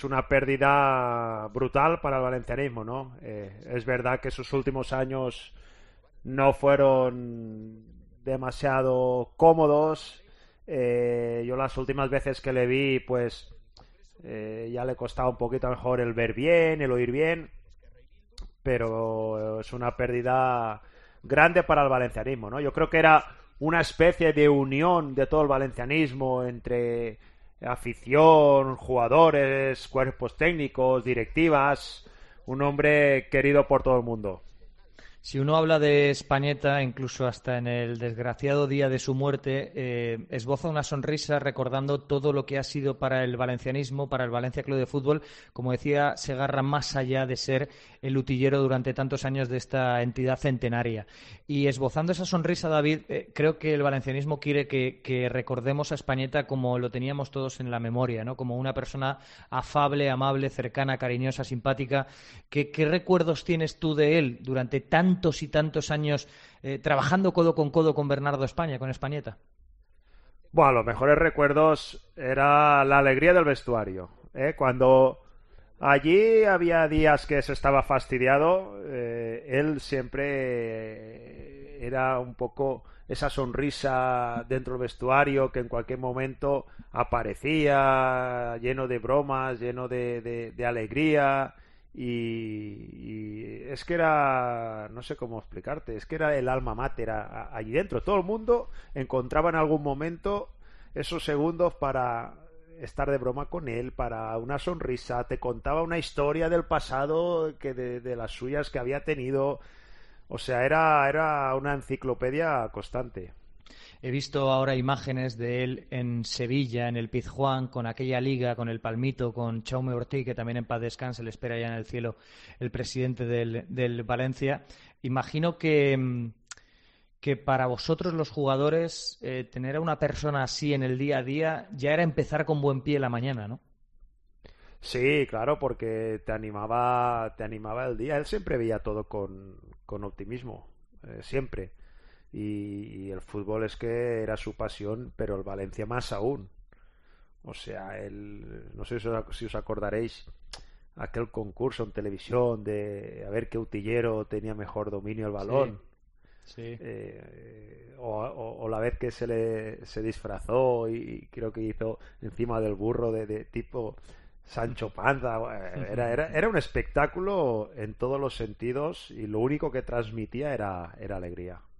una pérdida brutal para el valencianismo, ¿no? Es verdad que sus últimos años no fueron demasiado cómodos. Yo las últimas veces que le vi, pues ya le costaba un poquito mejor el ver bien, el oír bien, pero es una pérdida grande para el valencianismo, ¿no? Yo creo que era una especie de unión de todo el valencianismo entre afición, jugadores, cuerpos técnicos, directivas, un hombre querido por todo el mundo. Si uno habla de Españeta, incluso hasta en el desgraciado día de su muerte, esboza una sonrisa recordando todo lo que ha sido para el valencianismo, para el Valencia Club de Fútbol. Como decía Segarra, más allá de ser el utillero durante tantos años de esta entidad centenaria. Y esbozando esa sonrisa, David, creo que el valencianismo quiere que recordemos a Españeta como lo teníamos todos en la memoria, ¿no? Como una persona afable, amable, cercana, cariñosa, simpática. ¿Qué recuerdos tienes tú de él durante tantos y tantos años trabajando codo con Bernardo España, con Españeta? Bueno, los mejores recuerdos era la alegría del vestuario, ¿eh? Cuando allí había días que se estaba fastidiado, él siempre era un poco esa sonrisa dentro del vestuario que en cualquier momento aparecía lleno de bromas, lleno de alegría. Y es que era, no sé cómo explicarte, es que era el alma mater allí dentro. Todo el mundo encontraba en algún momento esos segundos para estar de broma con él, para una sonrisa, te contaba una historia del pasado que de las suyas que había tenido. O sea, era una enciclopedia constante. He visto ahora imágenes de él en Sevilla, en el Pizjuán, con aquella liga, con el Palmito, con Chaume Ortiz, que también en paz descanse, le espera ya en el cielo el presidente del Valencia. Imagino que para vosotros los jugadores tener a una persona así en el día a día ya era empezar con buen pie la mañana, ¿no? Sí, claro, porque te animaba el día. Él siempre veía todo con optimismo, siempre. Y el fútbol es que era su pasión, pero el Valencia más aún. O sea, él, no sé si os acordaréis aquel concurso en televisión de a ver qué utillero tenía mejor dominio del Sí, balón. sí. O la vez que se disfrazó y creo que hizo encima del burro de tipo Sancho Panza. Era un espectáculo en todos los sentidos y lo único que transmitía era alegría.